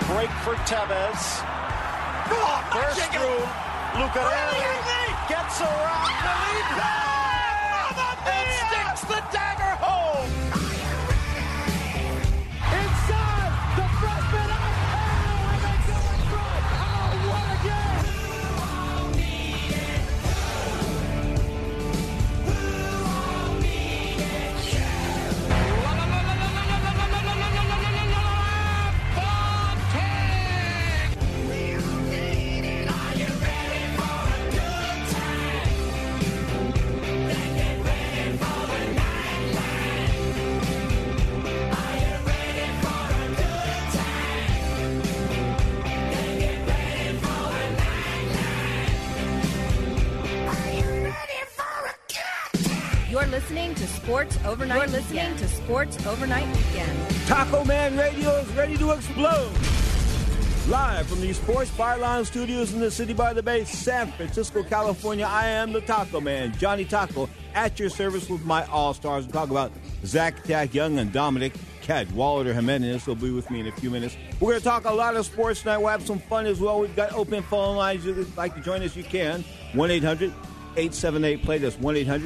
break for Tevez. First through, Lucarelli gets around Felipe and sticks the dagger home. Inside, the freshman up, and they go in front. Oh, what a game! You're listening to Sports Overnight Weekend. Taco Man Radio is ready to explode. Live from the Sports Byline Studios in the City by the Bay, San Francisco, California, I am the Taco Man, Johnny Taco, at your service with my All-Stars. We'll talk about Zach Tack Young and Dominic Cadwallader Jimenez. Will be with me in a few minutes. We're going to talk a lot of sports tonight. We'll have some fun as well. We've got open phone lines. If you'd like to join us, you can. 1-800-878-PLAY. That's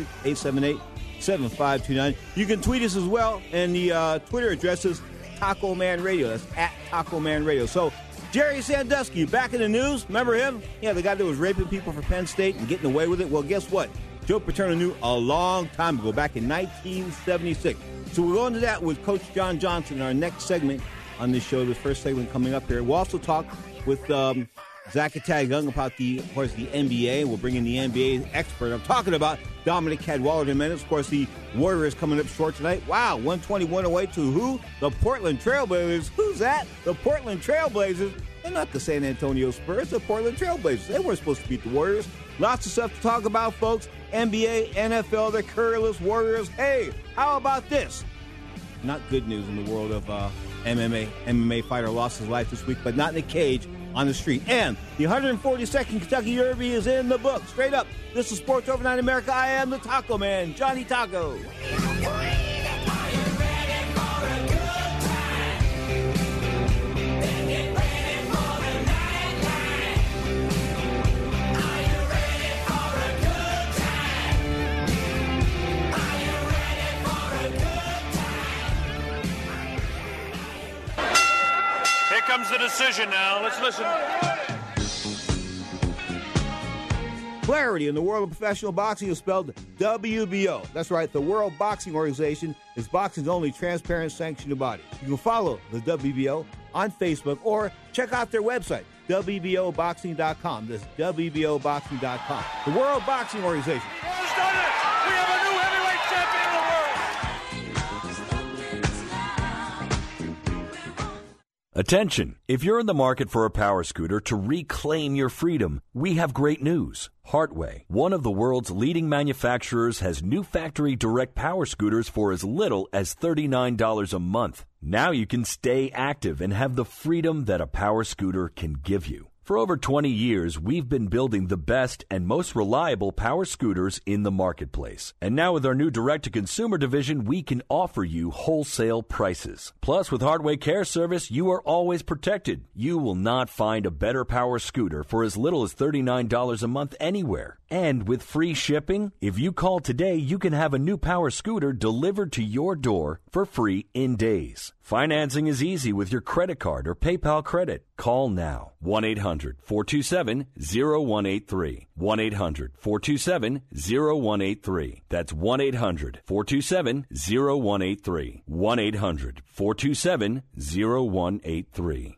1-800-878-7529. You can tweet us as well, and the Twitter address is Taco Man Radio. That's at Taco Man Radio. So, Jerry Sandusky, back in the news. Remember him? Yeah, the guy that was raping people for Penn State and getting away with it. Well, guess what? Joe Paterno knew a long time ago, back in 1976. So we'll go into that with Coach John Johnson in our next segment on this show, the first segment coming up here. We'll also talk with Zach Young about the NBA. We'll bring in the NBA expert. I'm talking about Dominic Cadwallader Jimenez. Of course, the Warriors coming up short tonight. Wow, 121 away to who? The Portland Trailblazers. Who's that? The Portland Trailblazers. They're not the San Antonio Spurs. The Portland Trailblazers. They weren't supposed to beat the Warriors. Lots of stuff to talk about, folks. NBA, NFL, the Curless Warriors. Hey, how about this? Not good news in the world of MMA. MMA fighter lost his life this week, but not in a cage, on the street. And the 142nd Kentucky Derby is in the book. Straight up, this is Sports Overnight America. I am the Taco Man, Johnny Taco. Here comes the decision now. Let's listen. Clarity in the world of professional boxing is spelled WBO. That's right, the World Boxing Organization is boxing's only transparent sanctioned body. You can follow the WBO on Facebook or check out their website, WBOboxing.com. That's WBOboxing.com. The World Boxing Organization. Who's done it? We have a new heavyweight champion of the world. Attention! If you're in the market for a power scooter to reclaim your freedom, we have great news. Hartway, one of the world's leading manufacturers, has new factory direct power scooters for as little as $39 a month. Now you can stay active and have the freedom that a power scooter can give you. For over 20 years, we've been building the best and most reliable power scooters in the marketplace. And now with our new direct-to-consumer division, we can offer you wholesale prices. Plus, with Hardway Care Service, you are always protected. You will not find a better power scooter for as little as $39 a month anywhere. And with free shipping, if you call today, you can have a new power scooter delivered to your door for free in days. Financing is easy with your credit card or PayPal credit. Call now. 1-800-427-0183. 1-800-427-0183. That's 1-800-427-0183. 1-800-427-0183.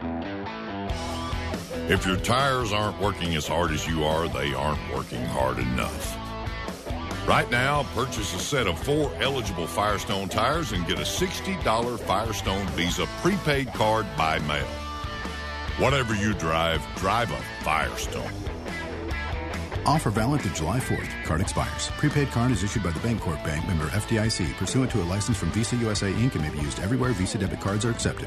If your tires aren't working as hard as you are, they aren't working hard enough. Right now, purchase a set of 4 eligible Firestone tires and get a $60 Firestone Visa prepaid card by mail. Whatever you drive, drive a Firestone. Offer valid through July 4th. Card expires. Prepaid card is issued by the Bancorp Bank, member FDIC, pursuant to a license from Visa USA Inc. and may be used everywhere Visa debit cards are accepted.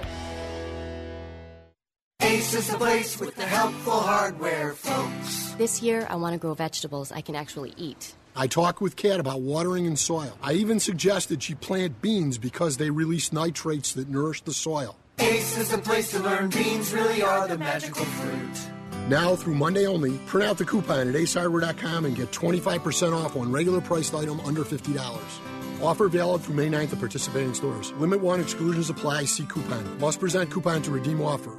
Ace is the place with the helpful hardware, folks. This year, I want to grow vegetables I can actually eat. I talked with Kat about watering and soil. I even suggested she plant beans because they release nitrates that nourish the soil. Ace is the place to learn. Beans really are the magical fruit. Now through Monday only, print out the coupon at acehardware.com and get 25% off on regular priced item under $50. Offer valid through May 9th at participating stores. Limit 1, exclusions apply. See coupon. Must present coupon to redeem offer.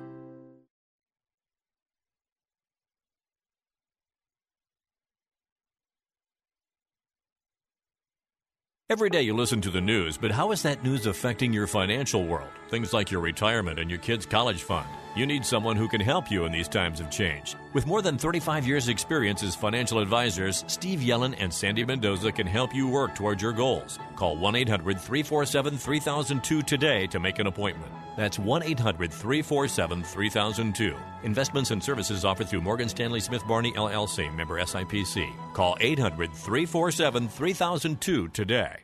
Every day you listen to the news, but how is that news affecting your financial world? Things like your retirement and your kids' college fund. You need someone who can help you in these times of change. With more than 35 years' experience as financial advisors, Steve Yellen and Sandy Mendoza can help you work towards your goals. Call 1-800-347-3002 today to make an appointment. That's 1-800-347-3002. Investments and services offered through Morgan Stanley Smith Barney, LLC, member SIPC. Call 800-347-3002 today.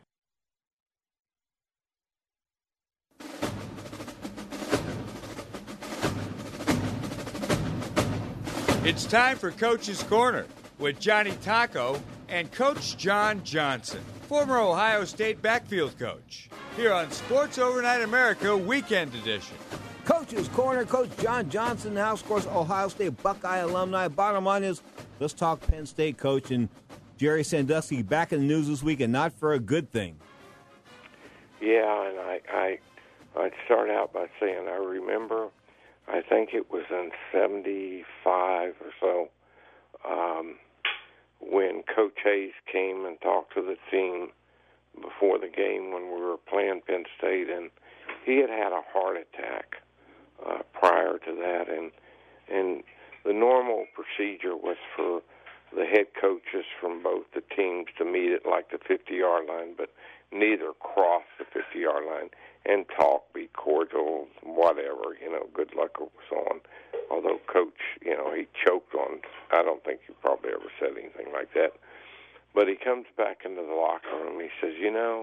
It's time for Coach's Corner with Johnny Taco and Coach John Johnson, former Ohio State backfield coach, here on Sports Overnight America Weekend Edition. Coach's Corner, Coach John Johnson, now, of course, Ohio State Buckeye alumni. Bottom line is, let's talk Penn State, Coach. And Jerry Sandusky back in the news this week, and not for a good thing. Yeah, and I'd start out by saying I remember, I think it was in 75 or so, when Coach Hayes came and talked to the team before the game when we were playing Penn State, and he had had a heart attack prior to that, and the normal procedure was for the head coaches from both the teams to meet at like the 50-yard line, but neither cross the 50-yard line and talk, be cordial, whatever, good luck or so on. Although Coach, he choked on, I don't think he probably ever said anything like that. But he comes back into the locker room. He says,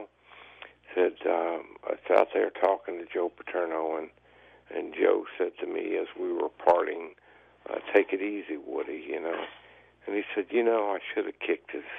I was out there talking to Joe Paterno, and Joe said to me as we were parting, take it easy, Woody, And he said, I should have kicked his,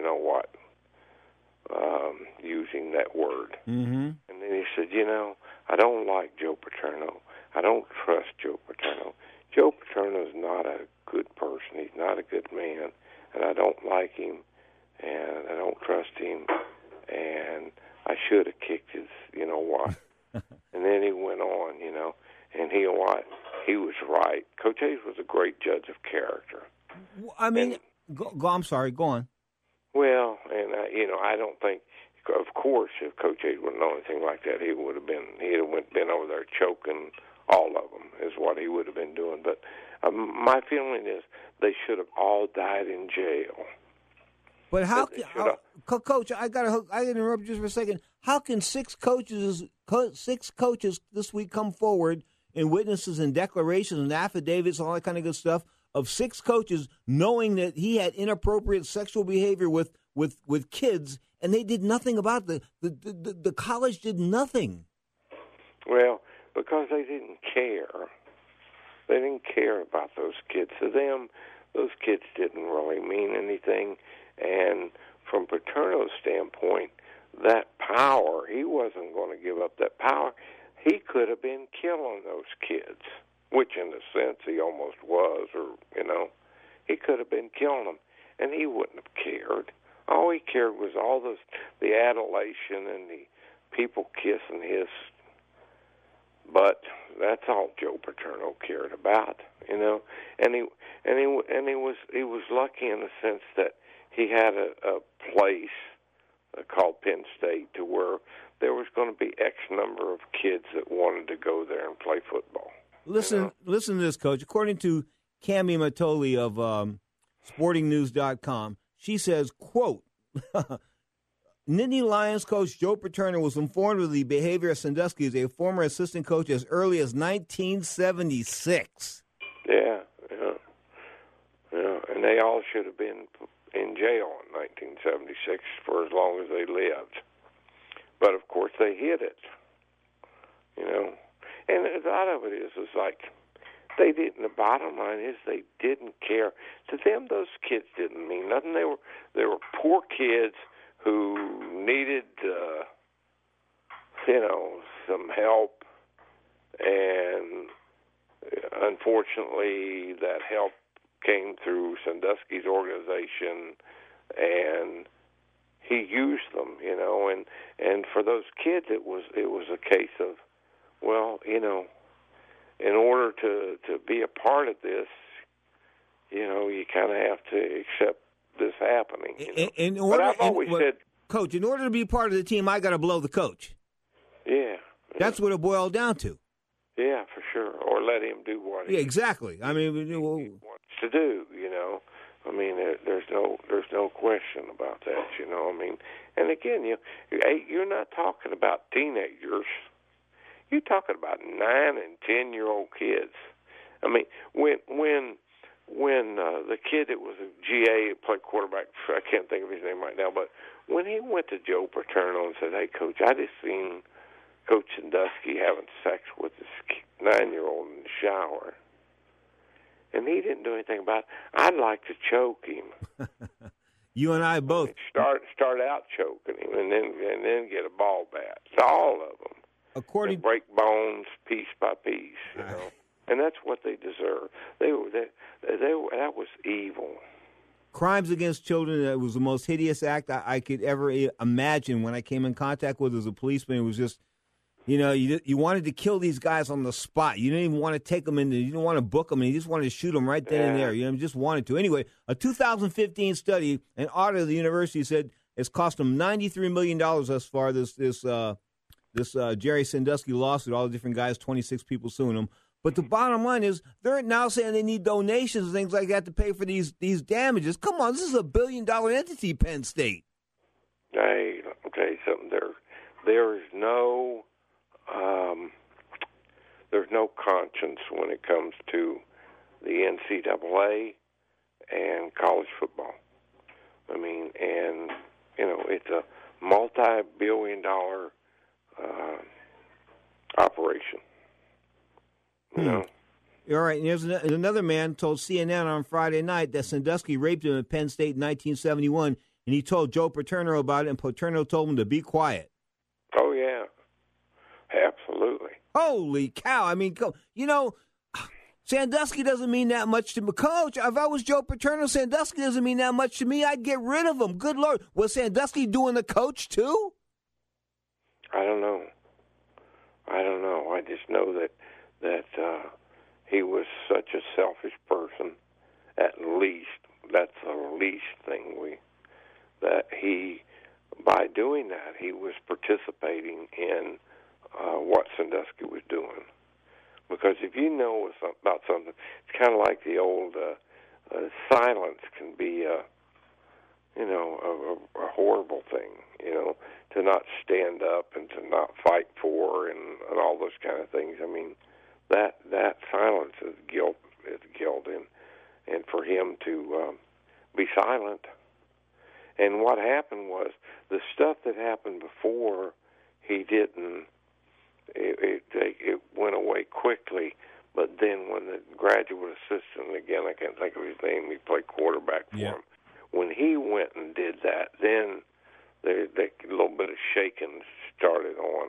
using that word. Mm-hmm. And then he said, I don't like Joe Paterno. I don't trust Joe Paterno. Joe Paterno's not a good person. He's not a good man, and I don't like him, and I don't trust him, and I should have kicked his, what. And then he went on, and he was right. Coach Hayes was a great judge of character. I mean, I'm sorry, go on. Well, and I don't think, of course, if Coach Hayes would have known anything like that, he'd have been over there choking all of them, is what he would have been doing. But my feeling is they should have all died in jail. But how can Coach? I interrupt you just for a second. How can six coaches this week come forward and witnesses and declarations and affidavits, all that kind of good stuff, of six coaches knowing that he had inappropriate sexual behavior with kids, and they did nothing about it? The college did nothing. Well, because they didn't care. They didn't care about those kids. To them, those kids didn't really mean anything. And from Paterno's standpoint, that power, he wasn't going to give up that power. He could have been killing those kids, which in a sense he almost was, or, he could have been killing them, and he wouldn't have cared. All he cared was all the adulation and the people kissing his butt. That's all Joe Paterno cared about, and he was lucky in the sense that he had a place called Penn State to where there was going to be X number of kids that wanted to go there and play football. Listen to this, Coach. According to Cami Matoli of SportingNews.com, she says, quote, Nittany Lions coach Joe Paterno was informed of the behavior of Sandusky as a former assistant coach as early as 1976. Yeah. And they all should have been in jail in 1976 for as long as they lived. But, of course, they hid it, And a lot of it is like they didn't. The bottom line is they didn't care. To them, those kids didn't mean nothing. They were poor kids who needed, some help, and unfortunately that help came through Sandusky's organization, and he used them, and for those kids it was a case of, well, in order to be a part of this, you kind of have to accept this happening. But I've always said, Coach, in order to be part of the team, I got to blow the coach. Yeah. That's what it boiled down to. Yeah, for sure. Or let him do what he exactly. I mean, wants to do, I mean, there's no question about that, I mean, and again, you're not talking about teenagers. You're talking about 9 and 10-year-old kids. I mean, when the kid that was a GA played quarterback, I can't think of his name right now, but when he went to Joe Paterno and said, "Hey, Coach, I just seen Coach Sandusky having sex with this 9-year-old in the shower," and he didn't do anything about it, I'd like to choke him. You and I both start out choking him, and then get a ball bat. It's all of them. According and break bones piece by piece, and that's what they deserve. That was evil. Crimes against children, that was the most hideous act I could ever imagine. When I came in contact with as a policeman, it was just, you wanted to kill these guys on the spot. You didn't even want to take them in. You didn't want to book them, and you just wanted to shoot them right then and there. You just wanted to. Anyway, a 2015 study, an audit of the university said it's cost them $93 million thus far. This Jerry Sandusky lawsuit, all the different guys, 26 people suing him. But the bottom line is they're now saying they need donations and things like that to pay for these damages. Come on, this is $1 billion entity, Penn State. Hey, I'll tell you something. There is no there's no conscience when it comes to the NCAA and college football. I mean, and it's a multi-billion-dollar operation. All right. And there's another man told CNN on Friday night that Sandusky raped him at Penn State in 1971, and he told Joe Paterno about it, and Paterno told him to be quiet. Oh, yeah. Absolutely. Holy cow. I mean, Sandusky doesn't mean that much to me. Coach, if I was Joe Paterno, Sandusky doesn't mean that much to me. I'd get rid of him. Good Lord. Was Sandusky doing the coach, too? I don't know. I just know that he was such a selfish person. At least that's the least thing that he, by doing that, he was participating in what Sandusky was doing. Because if you know about something, it's kind of like the old silence can be a horrible thing, to not stand up and to not fight for and all those kind of things. I mean, that silence is guilt, and for him to be silent. And what happened was the stuff that happened before he didn't. It went away quickly, but then when the graduate assistant, again, I can't think of his name, he played quarterback for him. When he went and did that, then a little bit of shaking started on,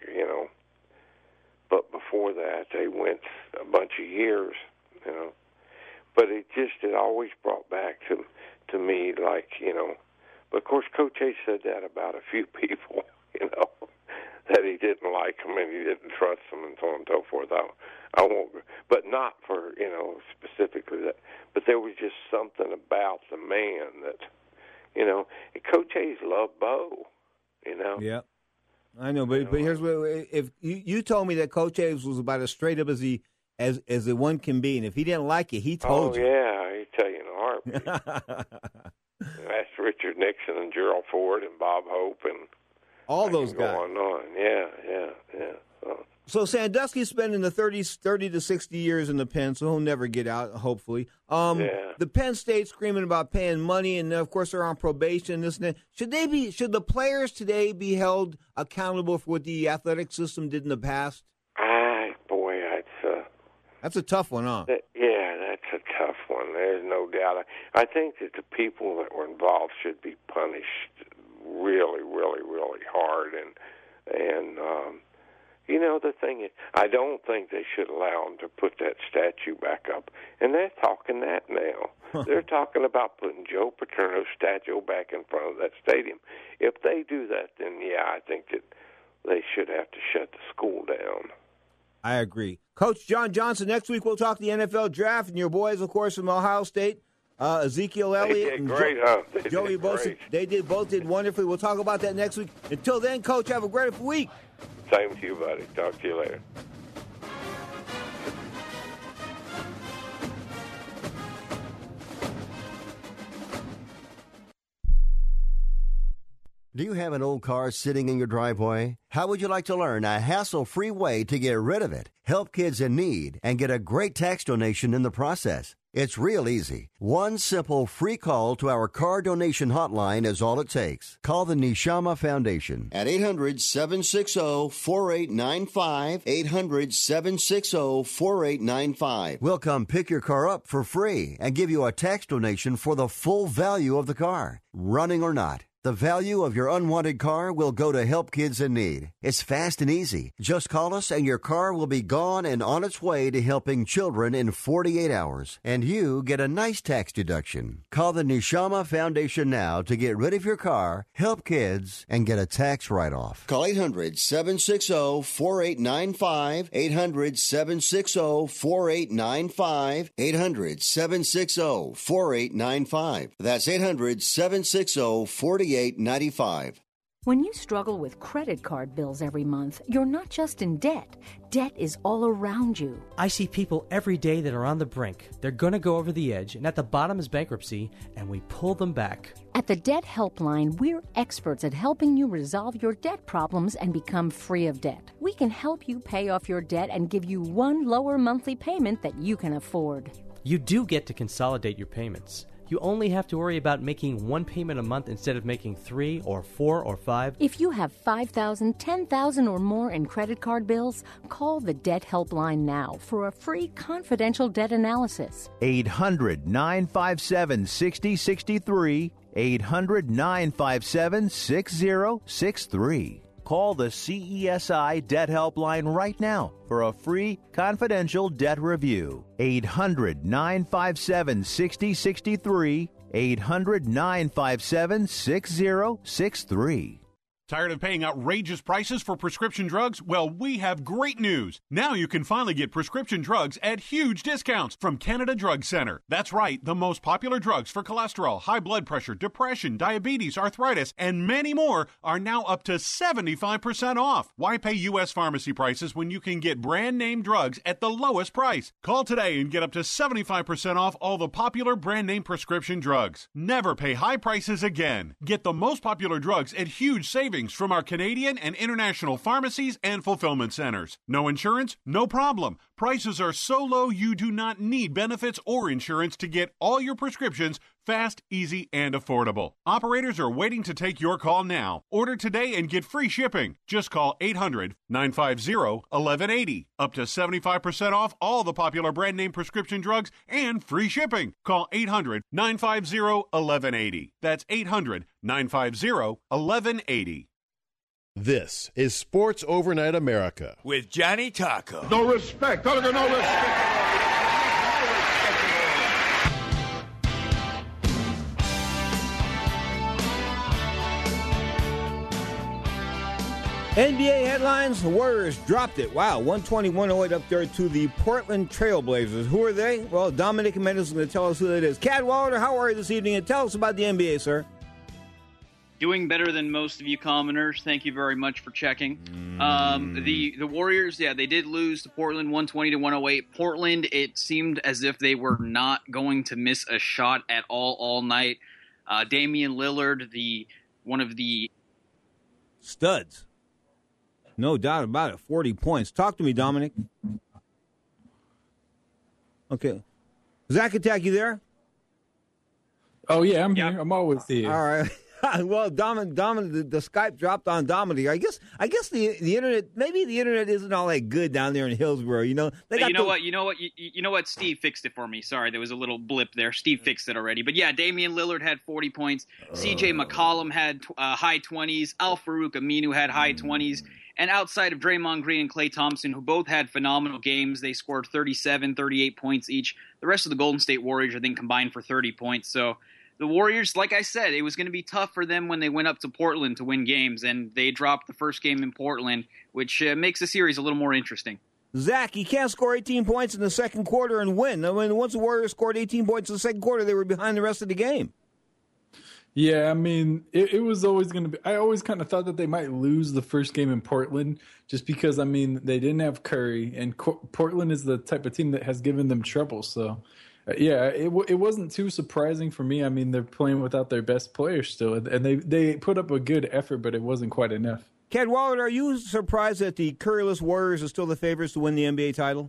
But before that, they went a bunch of years, But it always brought back to me, But of course, Coach Hayes said that about a few people, that he didn't like them and he didn't trust them and so on and so forth. I won't, but not for, specifically that. But there was just something about the man that, Coach Hayes loved Bo, Yeah, I know, but here's what: if you told me that Coach Hayes was about as straight up as the one can be, and if he didn't like it, he told you. Oh yeah, he'd tell you in a heartbeat. That's Richard Nixon and Gerald Ford and Bob Hope and all those guys. Going on, yeah. So Sandusky's spending the 30 to 60 years in the pen, so he'll never get out, hopefully. The Penn State screaming about paying money, and of course they're on probation. This and that. Should the players today be held accountable for what the athletic system did in the past? That's a tough one, huh? That's a tough one. There's no doubt. I think that the people that were involved should be punished really, really, really hard, and You know, the thing is, I don't think they should allow them to put that statue back up. And they're talking that now. They're talking about putting Joe Paterno's statue back in front of that stadium. If they do that, then, yeah, I think that they should have to shut the school down. I agree. Coach John Johnson, next week we'll talk the NFL draft, and your boys, of course, from Ohio State, Ezekiel Elliott and Joey Bosa. They both did wonderfully. We'll talk about that next week. Until then, Coach, have a great week. Same to you, buddy. Talk to you later. Do you have an old car sitting in your driveway? How would you like to learn a hassle-free way to get rid of it, help kids in need, and get a great tax donation in the process? It's real easy. One simple free call to our car donation hotline is all it takes. Call the Neshama Foundation at 800-760-4895, 800-760-4895. We'll come pick your car up for free and give you a tax donation for the full value of the car, running or not. The value of your unwanted car will go to help kids in need. It's fast and easy. Just call us and your car will be gone and on its way to helping children in 48 hours. And you get a nice tax deduction. Call the Neshama Foundation now to get rid of your car, help kids, and get a tax write-off. Call 800-760-4895, 800-760-4895, 800-760-4895. That's 800-760-4895. When you struggle with credit card bills every month, you're not just in debt. Debt is all around you. I see people every day that are on the brink. They're going to go over the edge, and at the bottom is bankruptcy, and we pull them back. At the Debt Helpline, we're experts at helping you resolve your debt problems and become free of debt. We can help you pay off your debt and give you one lower monthly payment that you can afford. You do get to consolidate your payments. You only have to worry about making one payment a month instead of making 3 or 4 or 5. If you have $5,000, $10,000 or more in credit card bills, call the Debt Helpline now for a free confidential debt analysis. 800-957-6063, 800-957-6063. Call the CESI Debt Helpline right now for a free confidential debt review. 800-957-6063, 800-957-6063. Tired of paying outrageous prices for prescription drugs? Well, we have great news. Now you can finally get prescription drugs at huge discounts from Canada Drug Center. That's right, the most popular drugs for cholesterol, high blood pressure, depression, diabetes, arthritis, and many more are now up to 75% off. Why pay U.S. pharmacy prices when you can get brand name drugs at the lowest price? Call today and get up to 75% off all the popular brand name prescription drugs. Never pay high prices again. Get the most popular drugs at huge savings from our Canadian and international pharmacies and fulfillment centers. No insurance? No problem. Prices are so low you do not need benefits or insurance to get all your prescriptions fast, easy, and affordable. Operators are waiting to take your call now. Order today and get free shipping. Just call 800-950-1180. Up to 75% off all the popular brand name prescription drugs and free shipping. Call 800-950-1180. That's 800-950-1180. This is Sports Overnight America with Johnny Taco. No respect. No respect. NBA headlines, the Warriors dropped it. Wow, 120-108 up there to the Portland Trailblazers. Who are they? Well, Dominic Mendes is going to tell us who that is. Cadwallader, how are you this evening? And tell us about the NBA, sir. Doing better than most of you commoners. Thank you very much for checking. The Warriors, yeah, they did lose to Portland 120-108. Portland, it seemed as if they were not going to miss a shot at all night. Damian Lillard, one of the studs. No doubt about it. 40 points. Talk to me, Dominic. Okay. Zach Attack, you there? Oh, yeah, I'm here. I'm always here. All right. Well, Dominic, the Skype dropped on Dominic. I guess the internet, maybe the internet isn't all that good down there in Hillsborough. You know, you know what? Steve fixed it for me. Sorry, there was a little blip there. Steve fixed it already. But yeah, Damian Lillard had 40 points. CJ McCollum had high 20s. Al Farouk Aminu had high 20s. And outside of Draymond Green and Klay Thompson, who both had phenomenal games, they scored 37, 38 points each. The rest of the Golden State Warriors, I think, combined for 30 points. So the Warriors, like I said, it was going to be tough for them when they went up to Portland to win games, and they dropped the first game in Portland, which makes the series a little more interesting. Zach, you can't score 18 points in the second quarter and win. I mean, once the Warriors scored 18 points in the second quarter, they were behind the rest of the game. Yeah, I mean, it was always going to be – I always kind of thought that they might lose the first game in Portland just because, I mean, they didn't have Curry, and Portland is the type of team that has given them trouble. So, yeah, it wasn't too surprising for me. I mean, they're playing without their best players still, and they put up a good effort, but it wasn't quite enough. Cadwallader, are you surprised that the Curryless Warriors are still the favorites to win the NBA title?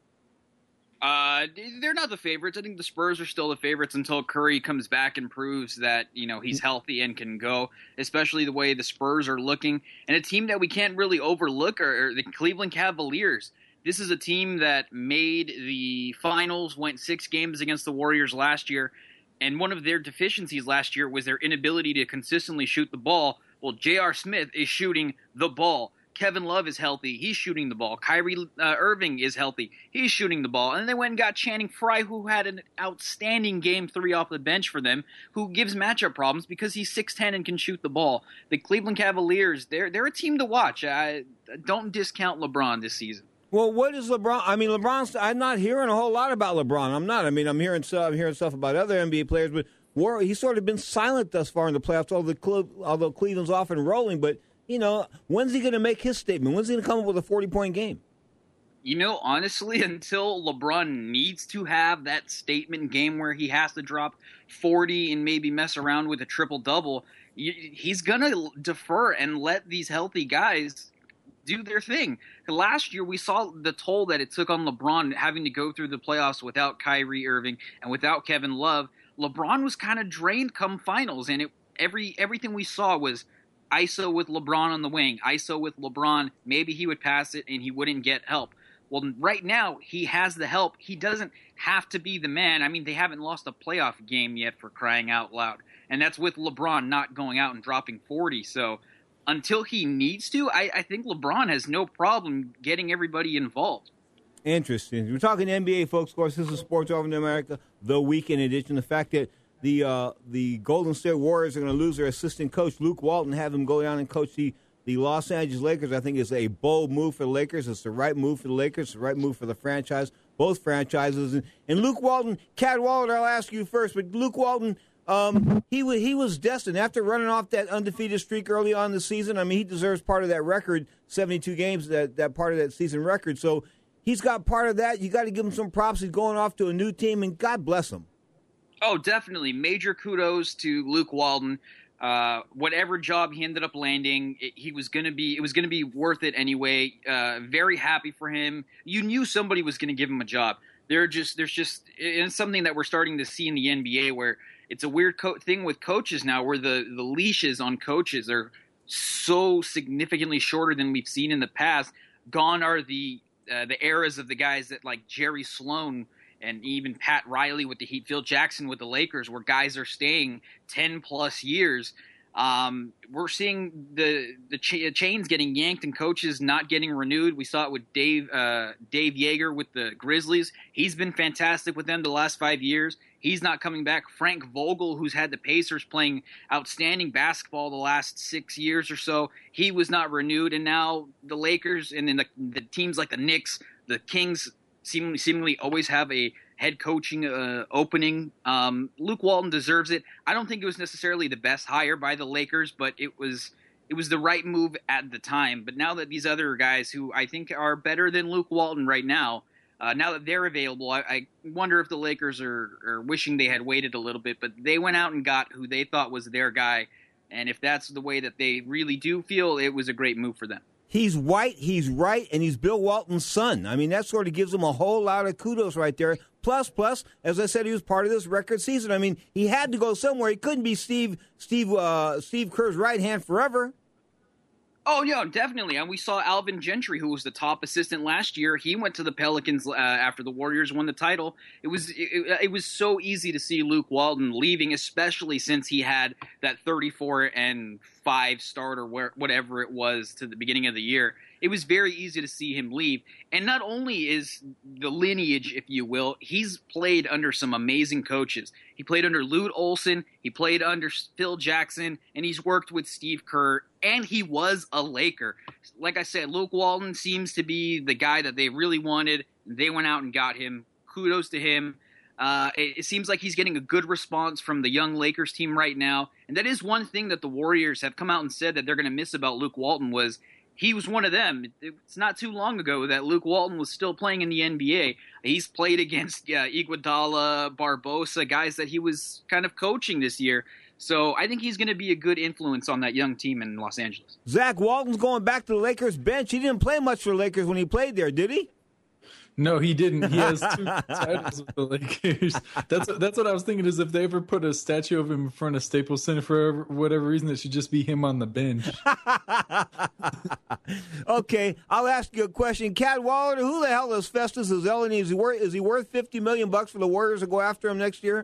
They're not the favorites. I think the Spurs are still the favorites until Curry comes back and proves that, he's healthy and can go, especially the way the Spurs are looking. And a team that we can't really overlook are the Cleveland Cavaliers. This is a team that made the finals, went 6 games against the Warriors last year, and one of their deficiencies last year was their inability to consistently shoot the ball. Well, J.R. Smith is shooting the ball. Kevin Love is healthy. He's shooting the ball. Kyrie Irving is healthy. He's shooting the ball. And then they went and got Channing Frye, who had an outstanding Game 3 off the bench for them, who gives matchup problems because he's 6'10 and can shoot the ball. The Cleveland Cavaliers, they're a team to watch. Don't discount LeBron this season. Well, what is LeBron? I mean, I'm not hearing a whole lot about LeBron. I'm not. I mean, I'm hearing stuff about other NBA players, but he's sort of been silent thus far in the playoffs, although Cleveland's off and rolling. But, when's he going to make his statement? When's he going to come up with a 40-point game? Honestly, until LeBron needs to have that statement game where he has to drop 40 and maybe mess around with a triple-double, he's going to defer and let these healthy guys do their thing. Last year, we saw the toll that it took on LeBron having to go through the playoffs without Kyrie Irving and without Kevin Love. LeBron was kind of drained come finals, and everything we saw was ISO with LeBron on the wing, ISO with LeBron. Maybe he would pass it and he wouldn't get help. Well, right now, he has the help. He doesn't have to be the man. I mean, they haven't lost a playoff game yet, for crying out loud. And that's with LeBron not going out and dropping 40. So until he needs to, I think LeBron has no problem getting everybody involved. Interesting. We're talking NBA, folks. Of course, this is Sports Over in America, the weekend edition. The fact that the Golden State Warriors are going to lose their assistant coach, Luke Walton, have him go down and coach the Los Angeles Lakers, I think is a bold move for the Lakers. It's the right move for the Lakers. It's the right move for the franchise, both franchises. And Luke Walton, Cadwallader, I'll ask you first, but Luke Walton, he was destined after running off that undefeated streak early on in the season. I mean, he deserves part of that record, 72 games, that part of that season record. So he's got part of that. You got to give him some props. He's going off to a new team, and God bless him. Oh, definitely. Major kudos to Luke Walton. Whatever job he ended up landing, it was going to be worth it anyway. Very happy for him. You knew somebody was going to give him a job. It's something that we're starting to see in the NBA where it's a weird thing with coaches now, where the leashes on coaches are so significantly shorter than we've seen in the past. Gone are the eras of the guys that like Jerry Sloan and even Pat Riley with the Heat, Phil Jackson with the Lakers, where guys are staying 10-plus years. We're seeing the chains getting yanked and coaches not getting renewed. We saw it with Dave Yeager with the Grizzlies. He's been fantastic with them the last 5 years. He's not coming back. Frank Vogel, who's had the Pacers playing outstanding basketball the last 6 years or so, he was not renewed. And now the Lakers and then the teams like the Knicks, the Kings, seemingly always have a head coaching opening. Luke Walton deserves it. I don't think it was necessarily the best hire by the Lakers, but it was the right move at the time. But now that these other guys who I think are better than Luke Walton right now, now that they're available, I wonder if the Lakers are wishing they had waited a little bit. But they went out and got who they thought was their guy. And if that's the way that they really do feel, it was a great move for them. He's white, he's right, and he's Bill Walton's son. I mean, that sort of gives him a whole lot of kudos right there. Plus, as I said, he was part of this record season. I mean, he had to go somewhere. He couldn't be Steve Kerr's right hand forever. Oh, yeah, definitely. And we saw Alvin Gentry, who was the top assistant last year. He went to the Pelicans after the Warriors won the title. It was so easy to see Luke Walton leaving, especially since he had that 34-5 start or whatever it was to the beginning of the year. It was very easy to see him leave. And not only is the lineage, if you will, he's played under some amazing coaches. He played under Lute Olson, he played under Phil Jackson, and he's worked with Steve Kerr, and he was a Laker. Like I said, Luke Walton seems to be the guy that they really wanted. They went out and got him. Kudos to him. It seems like he's getting a good response from the young Lakers team right now. And that is one thing that the Warriors have come out and said that they're going to miss about Luke Walton was he was one of them. It's not too long ago that Luke Walton was still playing in the NBA. He's played against Iguodala, Barbosa, guys that he was kind of coaching this year. So I think he's going to be a good influence on that young team in Los Angeles. Zach Walton's going back to the Lakers bench. He didn't play much for the Lakers when he played there, did he? No, he didn't. He has 2 titles with the Lakers. That's what I was thinking is if they ever put a statue of him in front of Staples Center for whatever reason, it should just be him on the bench. Okay, I'll ask you a question. Cadwallader, who the hell is Festus Ezeli? Is he worth $50 million for the Warriors to go after him next year?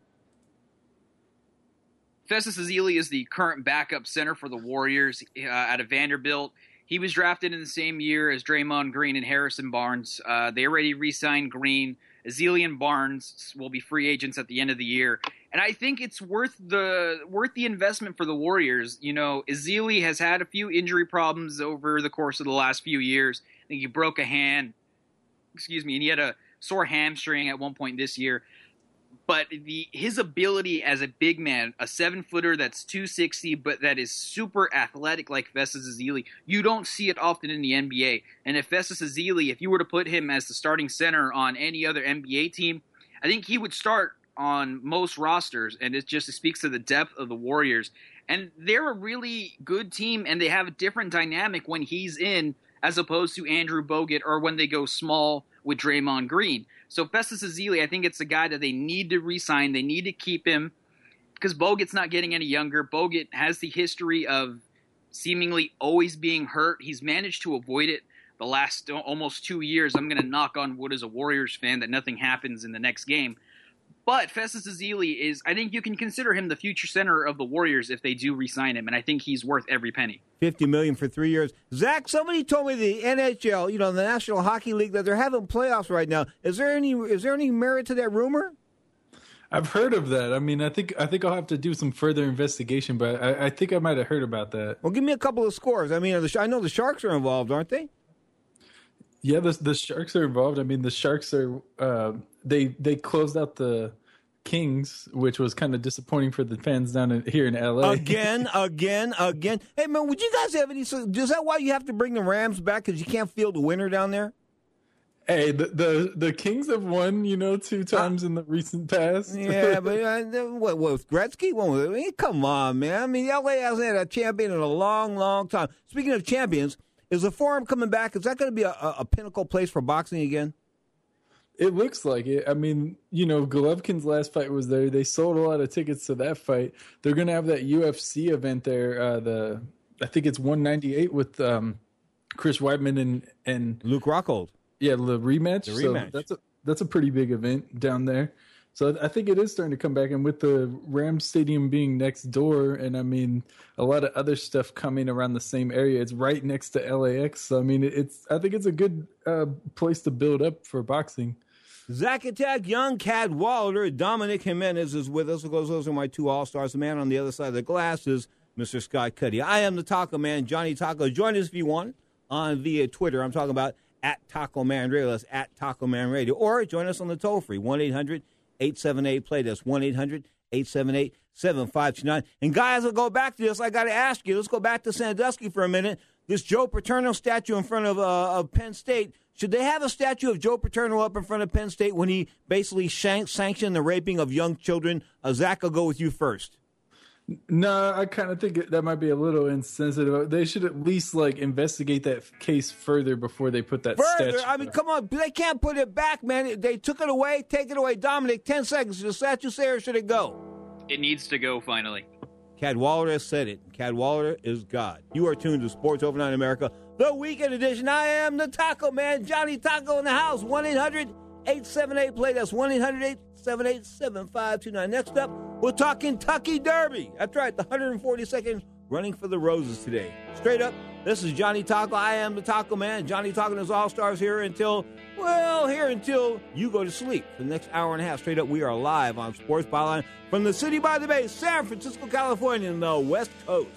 Festus Ezeli is the current backup center for the Warriors out of Vanderbilt. He was drafted in the same year as Draymond Green and Harrison Barnes. They already re-signed Green. Ezeli and Barnes will be free agents at the end of the year. And I think it's worth the investment for the Warriors. You know, Ezeli has had a few injury problems over the course of the last few years. I think he broke a hand, and he had a sore hamstring at one point this year. But his ability as a big man, a 7-footer that's 260, but that is super athletic like Festus Ezeli, you don't see it often in the NBA. And if Festus Ezeli, if you were to put him as the starting center on any other NBA team, I think he would start on most rosters. And it just speaks to the depth of the Warriors. And they're a really good team, and they have a different dynamic when he's in as opposed to Andrew Bogut or when they go small with Draymond Green. So Festus Ezeli, I think it's a guy that they need to re-sign. They need to keep him because Bogut's not getting any younger. Bogut has the history of seemingly always being hurt. He's managed to avoid it the last almost 2 years. I'm going to knock on wood as a Warriors fan that nothing happens in the next game. But Festus Ezeli is, I think you can consider him the future center of the Warriors if they do re-sign him, and I think he's worth every penny. $50 million for 3 years. Zach, somebody told me the NHL, the National Hockey League, that they're having playoffs right now. Is there any merit to that rumor? I've heard of that. I mean, I think I'll have to do some further investigation, but I think I might have heard about that. Well, give me a couple of scores. I mean, I know the Sharks are involved, aren't they? Yeah, the Sharks are involved. I mean, the Sharks are they closed out the Kings, which was kind of disappointing for the fans down here in LA. Again. Hey, man, would you guys have any? Is that why you have to bring the Rams back because you can't field a winner down there? Hey, the Kings have won, 2 times in the recent past. Yeah, but what was Gretzky? Come on, man. I mean, LA hasn't had a champion in a long, long time. Speaking of champions, is the Forum coming back? Is that going to be a pinnacle place for boxing again? It looks like it. I mean, Golovkin's last fight was there. They sold a lot of tickets to that fight. They're going to have that UFC event there. I think it's 198 with Chris Weidman and Luke Rockhold. Yeah, the rematch. The rematch. So that's a pretty big event down there. So I think it is starting to come back. And with the Rams Stadium being next door, and I mean a lot of other stuff coming around the same area, it's right next to LAX. So I mean, I think it's a good place to build up for boxing. Zach Attack, Young Cadwallader, Dominic Jimenez is with us. Those are my 2 All-Stars. The man on the other side of the glass is Mr. Scott Cuddy. I am the Taco Man, Johnny Taco. Join us if you want via Twitter. I'm talking about at Taco Man Radio. That's at Taco Man Radio. Or join us on the toll-free, 1-800-878-PLAY. That's 1-800-878-7529. And guys, I'll go back to this. I got to ask you. Let's go back to Sandusky for a minute. This Joe Paterno statue in front of Penn State. Should they have a statue of Joe Paterno up in front of Penn State when he basically sanctioned the raping of young children? Zach, I'll go with you first. No, I kind of think that might be a little insensitive. They should at least investigate that case further before they put that statue. I mean, come on. They can't put it back, man. They took it away. Take it away. Dominic, 10 seconds. Should the statue stay or should it go? It needs to go finally. Cadwalader has said it. Cadwalader is God. You are tuned to Sports Overnight America, the weekend edition. I am the Taco Man, Johnny Taco in the house. 1-800-878-PLAY. That's 1-800-878-7529. Next up, we'll talk Kentucky Derby. That's right, the 142nd Running for the Roses today. Straight up, this is Johnny Taco. I am the Taco Man. Johnny Taco and his All-Stars here until you go to sleep. For the next hour and a half, straight up, we are live on Sports Byline from the city by the bay, San Francisco, California, in the West Coast.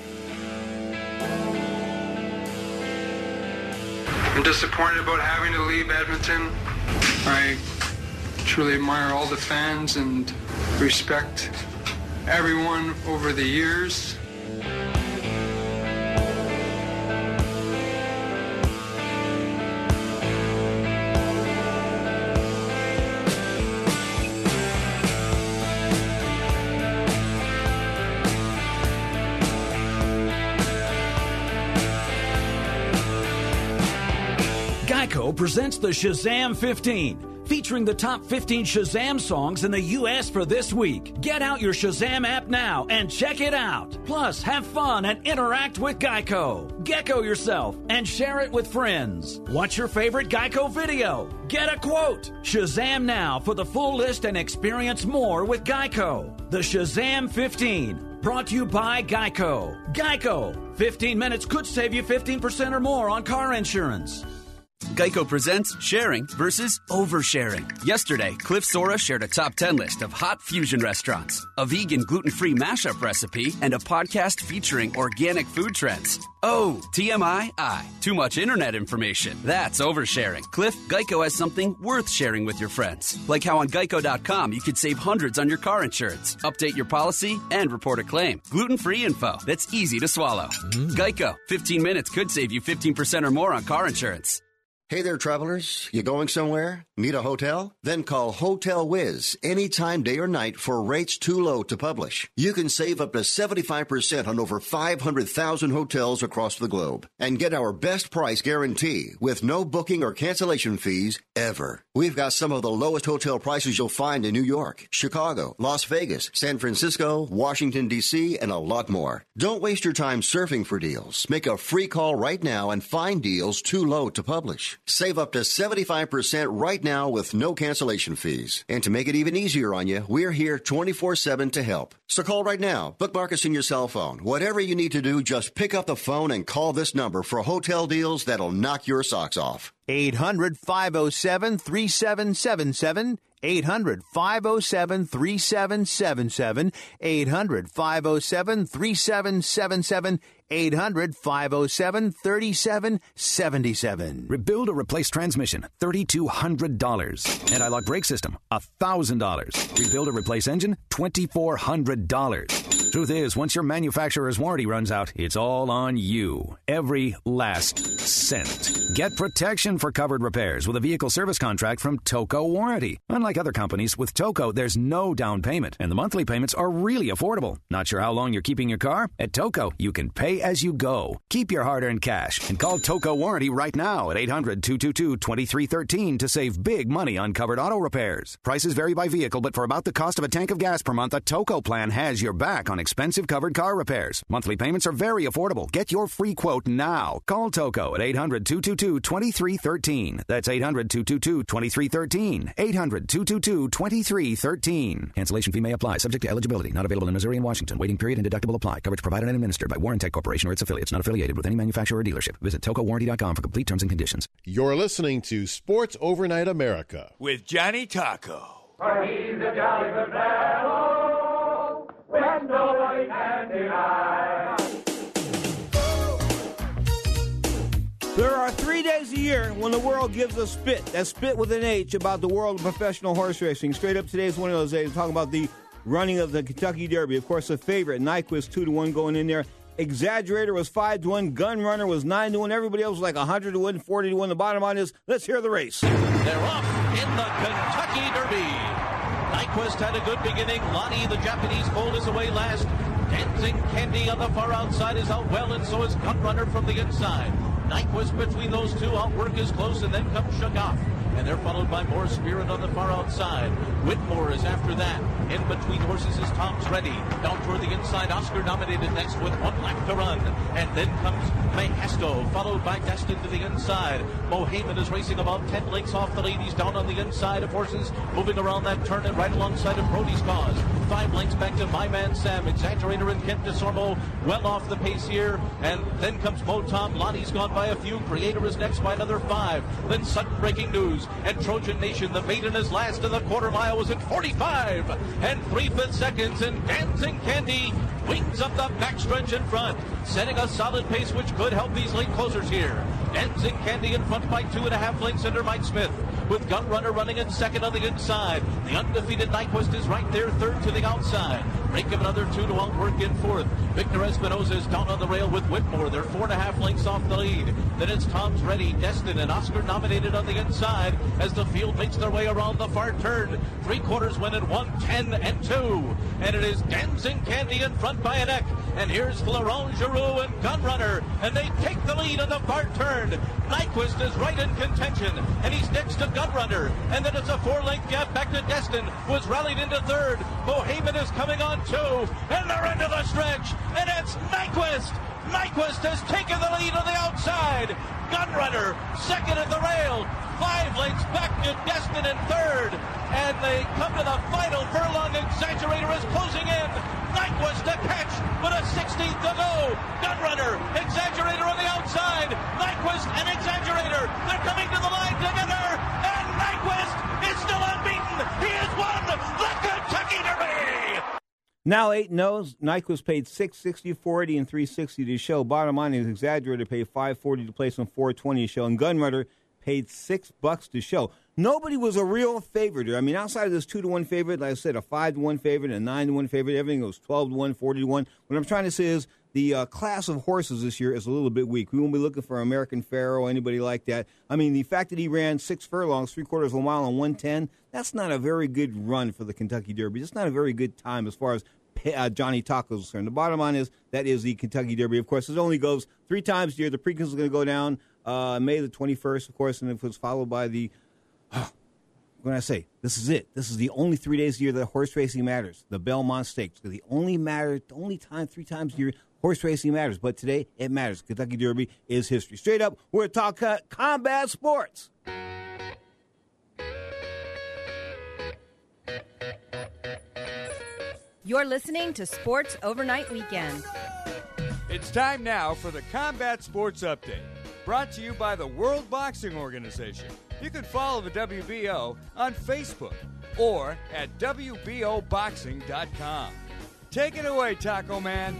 I'm disappointed about having to leave Edmonton. I truly admire all the fans and respect everyone over the years. Geico presents the Shazam 15, featuring the top 15 Shazam songs in the U.S. for this week. Get out your Shazam app now and check it out. Plus, have fun and interact with Geico. Gecko yourself and share it with friends. Watch your favorite Geico video. Get a quote. Shazam now for the full list and experience more with Geico. The Shazam 15, brought to you by Geico. Geico, 15 minutes could save you 15% or more on car insurance. Geico presents sharing versus oversharing. Yesterday, Cliff Sora shared a top 10 list of hot fusion restaurants, a vegan gluten-free mashup recipe, and a podcast featuring organic food trends. Oh, TMI, too much internet information. That's oversharing. Cliff, Geico has something worth sharing with your friends. Like how on Geico.com you could save hundreds on your car insurance, update your policy, and report a claim. Gluten-free info that's easy to swallow. Geico, 15 minutes could save you 15% or more on car insurance. Hey there, travelers. You going somewhere? Need a hotel? Then call Hotel Wiz anytime, day or night, for rates too low to publish. You can save up to 75% on over 500,000 hotels across the globe and get our best price guarantee with no booking or cancellation fees ever. We've got some of the lowest hotel prices you'll find in New York, Chicago, Las Vegas, San Francisco, Washington, D.C., and a lot more. Don't waste your time surfing for deals. Make a free call right now and find deals too low to publish. Save up to 75% right now with no cancellation fees. And to make it even easier on you, we're here 24/7 to help. So call right now. Bookmark us in your cell phone. Whatever you need to do, just pick up the phone and call this number for hotel deals that'll knock your socks off. 800-507-3777. 800-507-3777. 800-507-3777. 800-507-3777. Rebuild or replace transmission, $3,200. Anti-lock brake system, $1,000. Rebuild or replace engine, $2,400. Truth is, once your manufacturer's warranty runs out, it's all on you. Every last cent. Get protection for covered repairs with a vehicle service contract from Toco Warranty. Unlike other companies, with Toco, there's no down payment, and the monthly payments are really affordable. Not sure how long you're keeping your car? At Toco, you can pay as you go. Keep your hard-earned cash and call Toco Warranty right now at 800-222-2313 to save big money on covered auto repairs. Prices vary by vehicle, but for about the cost of a tank of gas per month, a Toco plan has your back on expensive covered car repairs. Monthly payments are very affordable. Get your free quote now. Call Toco at 800-222-2313. That's 800-222-2313. 800-222-2313. Cancellation fee may apply. Subject to eligibility. Not available in Missouri and Washington. Waiting period and deductible apply. Coverage provided and administered by Warrantech Corporation or its affiliates. Not affiliated with any manufacturer or dealership. Visit TocoWarranty.com for complete terms and conditions. You're listening to Sports Overnight America with Johnny Taco. For he's a jolly good fellow, when nobody can deny. There are 3 days a year when the world gives a spit. That's spit with an H about the world of professional horse racing. Straight up, today is one of those days. Talking about the running of the Kentucky Derby. Of course, the favorite, Nyquist, 2-1 going in there. Exaggerator was 5-1. Gun Runner was 9-1. Everybody else was like 100-1, 40-1. The bottom line is, let's hear the race. They're off in the Kentucky Derby. Nyquist had a good beginning. Lonnie, the Japanese foal, is away last. Dancing Candy on the far outside is out well, and so is Gun Runner from the inside. Nyquist between those two, outwork is close, and then comes Shagaf. And they're followed by More Spirit on the far outside. Whitmore is after that. In between horses is Tom's Ready. Down toward the inside, Oscar nominated next with 1 lap to run. And then comes Mayhasto, followed by Destin to the inside. Mohaymen is racing about 10 lengths off the lead. He's down on the inside of horses, moving around that turn and right alongside of Brody's Cause. 5 lengths back to My Man Sam. Exaggerator and Kent DeSormo well off the pace here. And then comes Motom. Lottie's gone by a few. Creator is next by another 5. Then sudden breaking news. And Trojan Nation, the maiden, is last, and the quarter mile was at 45 and 3/5 seconds. And Dancing Candy wings up the backstretch in front, setting a solid pace which could help these late closers here. Dancing Candy in front by 2.5 lengths under Mike Smith, with Gunrunner running in second on the inside. The undefeated Nyquist is right there, third to the outside. Break of another 2 to outwork in fourth. Victor Espinoza is down on the rail with Whitmore. They're 4.5 lengths off the lead. Then it's Tom's Ready, Destin, and Oscar nominated on the inside as the field makes their way around the far turn. 3/4 win at 1:10 and 2. And it is Dancing Candy in front by a neck. And here's Florent Giroux and Gunrunner, and they take the lead on the far turn. Nyquist is right in contention, and he's next to Gunrunner. And then it's a 4-length gap back to Destin, who has rallied into third. Mohaymen is coming on too, and they're into the stretch, and it's Nyquist. Nyquist has taken the lead on the outside. Gunrunner second at the rail. 5 lengths back to Destin in third. And they come to the final furlong. Exaggerator is closing in. Nyquist to catch with a 16th to go. Gunrunner, Exaggerator on the outside. Nyquist and Exaggerator, they're coming to the line together. And Nyquist is still unbeaten. He has won the Kentucky Derby. Now 8-0. Nyquist paid $660, $480, and $360 to show. Bottom line is Exaggerator paid $540 to place on $420 to show, and Gunrunner paid $6 to show. Nobody was a real favorite. I mean, outside of this 2-1 favorite, like I said, a 5-1 favorite, a 9-1 favorite, everything was 12-1, 40-1. What I'm trying to say is the class of horses this year is a little bit weak. We won't be looking for American Pharoah, anybody like that. I mean, the fact that he ran 6 furlongs, 3/4 of a mile on 1:10, that's not a very good run for the Kentucky Derby. It's not a very good time as far as Johnny Taco is concerned. The bottom line is that is the Kentucky Derby. Of course, it only goes 3 times a year. The Preakness is going to go down May the 21st, of course, and it was followed by the what can I say? This is it. This is the only 3 days a year that horse racing matters. The Belmont Stakes. The only time 3 times a year horse racing matters. But today it matters. Kentucky Derby is history. Straight up, we're talking combat sports. You're listening to Sports Overnight Weekend. It's time now for the Combat Sports Update, brought to you by the World Boxing Organization. You can follow the WBO on Facebook or at WBOboxing.com. Take it away, Taco Man.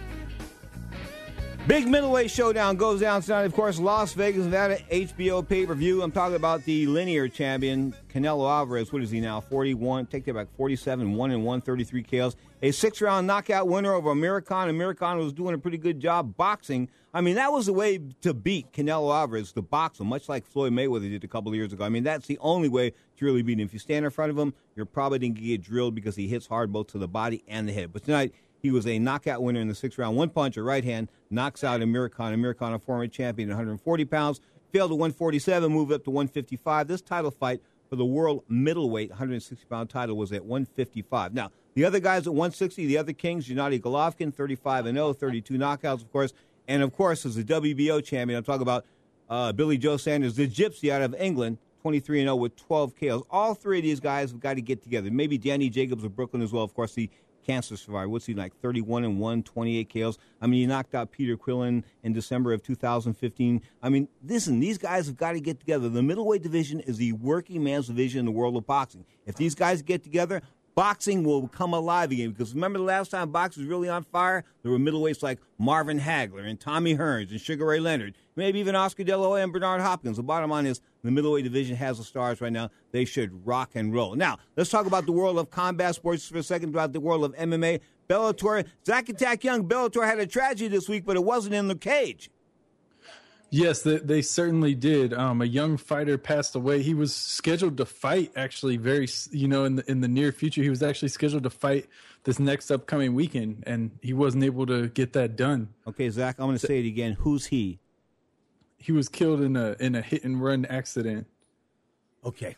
Big middleweight showdown goes down tonight. Of course, Las Vegas, Nevada, HBO pay-per-view. I'm talking about the linear champion, Canelo Alvarez. What is he now? 41. Take that back. 47, 1-1, 33 KOs. A 6-round knockout winner over Amir Khan. Amir Khan was doing a pretty good job boxing. I mean, that was the way to beat Canelo Alvarez, to box him, much like Floyd Mayweather did a couple of years ago. I mean, that's the only way to really beat him. If you stand in front of him, you're probably going to get drilled because he hits hard both to the body and the head. But tonight, he was a knockout winner in the 6th round. One punch, a right hand, knocks out Amir Khan. Amir Khan, a former champion at 140 pounds, failed to 147, moved up to 155. This title fight for the world middleweight 160-pound title was at 155. Now, the other guys at 160, the other kings, Gennady Golovkin, 35-0, 32 knockouts, of course. And, of course, as the WBO champion, I'm talking about Billy Joe Sanders, the Gypsy out of England, 23-0 with 12 KOs. All 3 of these guys have got to get together. Maybe Danny Jacobs of Brooklyn as well, of course, the cancer survivor. What's he like? 31-1, 28 KOs. I mean, he knocked out Peter Quillen in December of 2015. I mean, listen, these guys have got to get together. The middleweight division is the working man's division in the world of boxing. If these guys get together, boxing will come alive again. Because remember the last time boxing was really on fire? There were middleweights like Marvin Hagler and Tommy Hearns and Sugar Ray Leonard, maybe even Oscar De La Hoya and Bernard Hopkins. The bottom line is the middleweight division has the stars right now. They should rock and roll. Now, let's talk about the world of combat sports for a second, about the world of MMA. Bellator, Zach Attack Young, Bellator had a tragedy this week, but it wasn't in the cage. Yes, they certainly did. A young fighter passed away. He was scheduled to fight actually in the near future. He was actually scheduled to fight this next upcoming weekend, and he wasn't able to get that done. Okay, Zach, I'm going to say it again. Who's he? He was killed in a hit and run accident. Okay.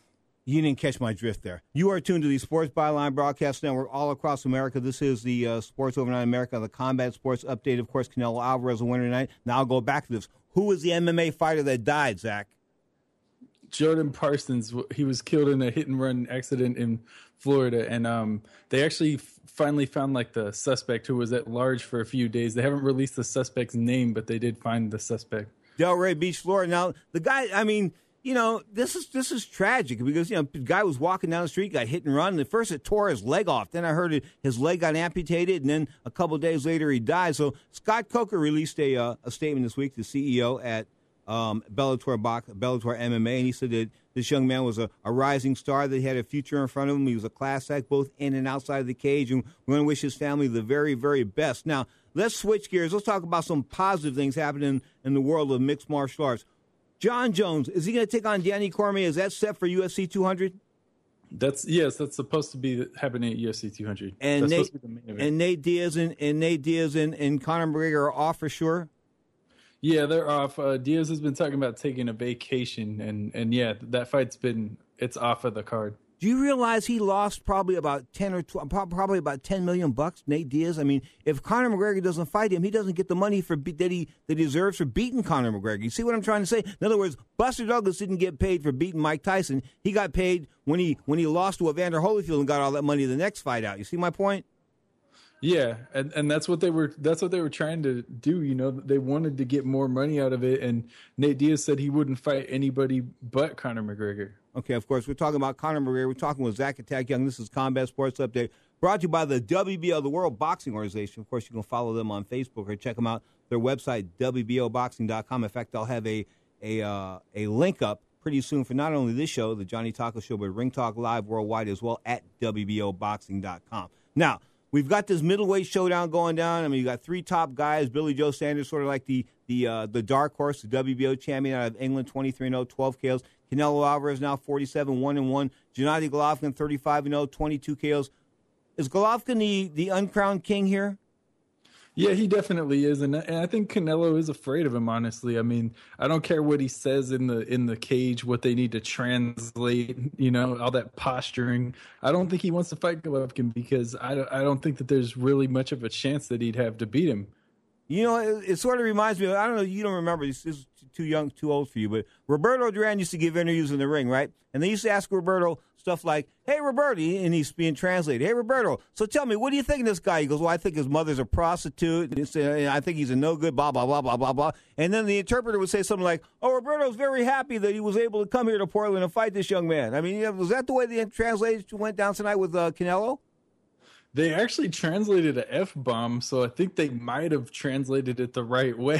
You didn't catch my drift there. You are tuned to the Sports Byline Broadcast Network all across America. This is the Sports Overnight America, the Combat Sports Update. Of course, Canelo Alvarez, a winner tonight. Now I'll go back to this. Who was the MMA fighter that died, Zach? Jordan Parsons. He was killed in a hit-and-run accident in Florida, and they actually finally found like the suspect who was at large for a few days. They haven't released the suspect's name, but they did find the suspect. Delray Beach, Florida. Now, the guy, I mean, you know, this is tragic because, you know, the guy was walking down the street, got hit and run. And at first it tore his leg off. Then I heard his leg got amputated, and then a couple of days later he died. So Scott Coker released a statement this week, the CEO at Bellator MMA, and he said that this young man was a rising star, that he had a future in front of him. He was a class act both in and outside of the cage, and we want to wish his family the very, very best. Now, let's switch gears. Let's talk about some positive things happening in the world of mixed martial arts. John Jones, is he going to take on Danny Cormier? Is that set for UFC 200? That's supposed to be happening at UFC 200. And that's supposed to be the main event. And Nate Diaz and Conor McGregor are off for sure? Yeah, they're off. Diaz has been talking about taking a vacation, and yeah, that fight's it's off of the card. Do you realize he lost probably about $10 million, Nate Diaz? I mean, if Conor McGregor doesn't fight him, he doesn't get the money that he deserves for beating Conor McGregor. You see what I'm trying to say? In other words, Buster Douglas didn't get paid for beating Mike Tyson. He got paid when he lost to Evander Holyfield and got all that money the next fight out. You see my point? Yeah, and that's what they were trying to do. You know, they wanted to get more money out of it, and Nate Diaz said he wouldn't fight anybody but Conor McGregor. Okay, of course, we're talking about Conor McGregor. We're talking with Zach Attack Young. This is Combat Sports Update, brought to you by the WBO, the World Boxing Organization. Of course, you can follow them on Facebook or check them out. Their website, WBOboxing.com. In fact, I'll have a link up pretty soon for not only this show, the Johnny Taco Show, but Ring Talk Live worldwide as well at WBOboxing.com. Now, we've got this middleweight showdown going down. I mean, you got three top guys. Billy Joe Sanders, sort of like the dark horse, the WBO champion out of England, 23-0, 12 KOs. Canelo Alvarez now 47, 1-1. Gennady Golovkin, 35-0, 22 KOs. Is Golovkin the uncrowned king here? Yeah, he definitely is, and I think Canelo is afraid of him. Honestly, I mean, I don't care what he says in the cage, what they need to translate, you know, all that posturing. I don't think he wants to fight Golovkin because I don't think that there's really much of a chance that he'd have to beat him. You know, it sort of reminds me of, I don't know, you don't remember, this is too young, too old for you, but Roberto Duran used to give interviews in the ring, right? And they used to ask Roberto stuff like, hey, Roberto, and he's being translated, hey, Roberto, so tell me, what do you think of this guy? He goes, well, I think his mother's a prostitute, and I think he's a no good, blah, blah, blah, blah, blah, blah. And then the interpreter would say something like, oh, Roberto's very happy that he was able to come here to Portland and fight this young man. I mean, was that the way the translation went down tonight with Canelo? They actually translated a F-bomb, so I think they might have translated it the right way.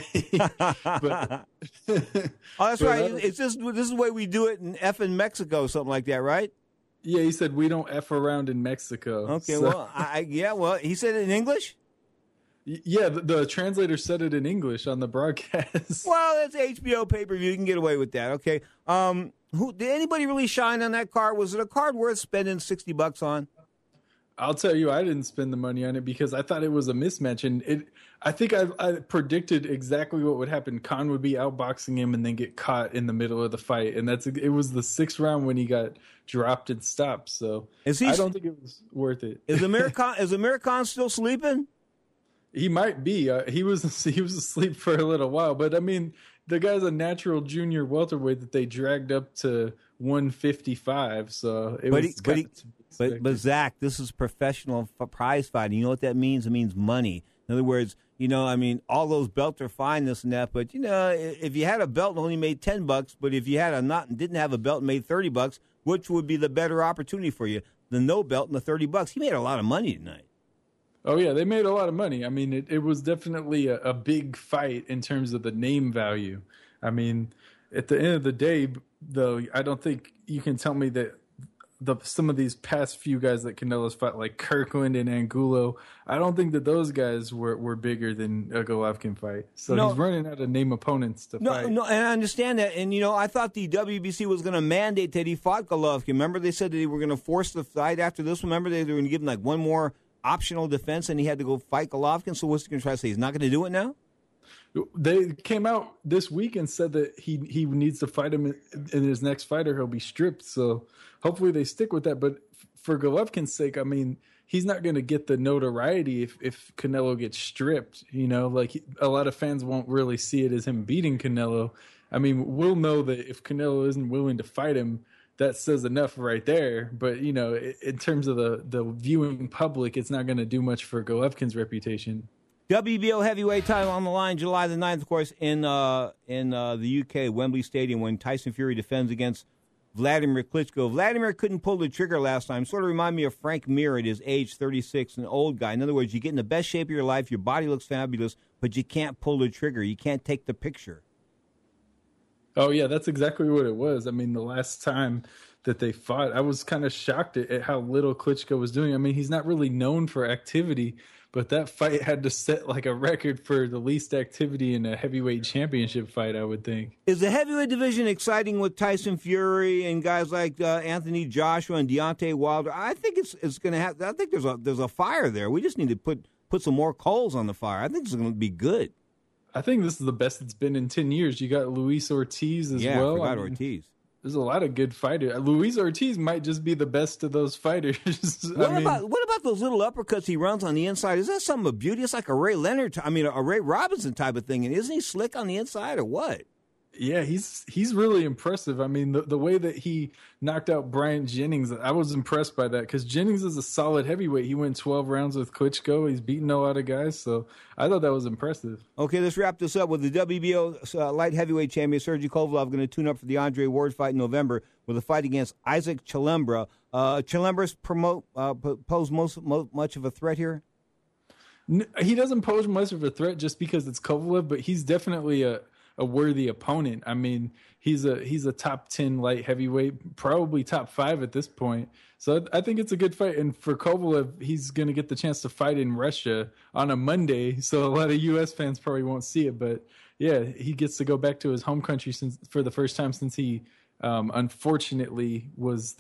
But, oh, that's right. This is the way we do it in Mexico, something like that, right? Yeah, he said we don't F around in Mexico. Okay, so. well, he said it in English? Yeah, the translator said it in English on the broadcast. Well, it's HBO pay-per-view. You can get away with that, okay? Did anybody really shine on that card? Was it a card worth spending $60 on? I'll tell you, I didn't spend the money on it because I thought it was a mismatch, and I think I predicted exactly what would happen. Khan would be outboxing him and then get caught in the middle of the fight, and it was the 6th round when he got dropped and stopped. So I don't think it was worth it. Is Amir Khan still sleeping? He might be. He was asleep for a little while, but I mean, the guy's a natural junior welterweight that they dragged up to 155. So it was. But Zach, this is professional prize fighting. You know what that means? It means money. In other words, you know, I mean, all those belts are fine, this and that. But you know, if you had a belt and only made $10, but if you had a not and didn't have a belt and made $30, which would be the better opportunity for you? The no belt and the $30. He made a lot of money tonight. Oh yeah, they made a lot of money. I mean, it was definitely a big fight in terms of the name value. I mean, at the end of the day, though, I don't think you can tell me that some of these past few guys that Canelo's fought, like Kirkland and Angulo, I don't think that those guys were bigger than a Golovkin fight. So he's running out of name opponents to fight. No, and I understand that. And, you know, I thought the WBC was going to mandate that he fought Golovkin. Remember, they said that they were going to force the fight after this. Remember, they were going to give him like one more optional defense, and he had to go fight Golovkin. So what's he going to try to say? He's not going to do it now? They came out this week and said that he needs to fight him in his next fight or he'll be stripped. So hopefully they stick with that. But for Golovkin's sake, I mean, he's not going to get the notoriety if Canelo gets stripped. You know, like a lot of fans won't really see it as him beating Canelo. I mean, we'll know that if Canelo isn't willing to fight him, that says enough right there. But, you know, in terms of the viewing public, it's not going to do much for Golovkin's reputation. WBO heavyweight title on the line July the 9th, of course, in the UK, Wembley Stadium, when Tyson Fury defends against Vladimir Klitschko. Vladimir couldn't pull the trigger last time. Sort of remind me of Frank Mir at his age, 36, an old guy. In other words, you get in the best shape of your life, your body looks fabulous, but you can't pull the trigger. You can't take the picture. Oh, yeah, that's exactly what it was. I mean, the last time that they fought, I was kind of shocked at how little Klitschko was doing. I mean, he's not really known for activity, but that fight had to set like a record for the least activity in a heavyweight championship fight, I would think. Is the heavyweight division exciting with Tyson Fury and guys like Anthony Joshua and Deontay Wilder? I think it's going to have. I think there's a fire there. We just need to put some more coals on the fire. I think it's going to be good. I think this is the best it's been in 10 years. You got Luis Ortiz as well. Yeah, I forgot Ortiz. There's a lot of good fighters. Luis Ortiz might just be the best of those fighters. What about those little uppercuts he runs on the inside? Is that something of beauty? It's like a Ray Robinson type of thing. And isn't he slick on the inside or what? Yeah, he's really impressive. I mean, the way that he knocked out Bryant Jennings, I was impressed by that because Jennings is a solid heavyweight. He went 12 rounds with Klitschko. He's beaten a lot of guys, so I thought that was impressive. Okay, let's wrap this up with the WBO light heavyweight champion Sergey Kovalev going to tune up for the Andre Ward fight in November with a fight against Isaac Chalembra. Chalembra pose much of a threat here? He doesn't pose much of a threat just because it's Kovalev, but he's definitely a worthy opponent. I mean, he's a top 10 light heavyweight, probably top 5 at this point. So I think it's a good fight. And for Kovalev, he's going to get the chance to fight in Russia on a Monday. So a lot of U.S. fans probably won't see it. But yeah, he gets to go back to his home country for the first time since he unfortunately was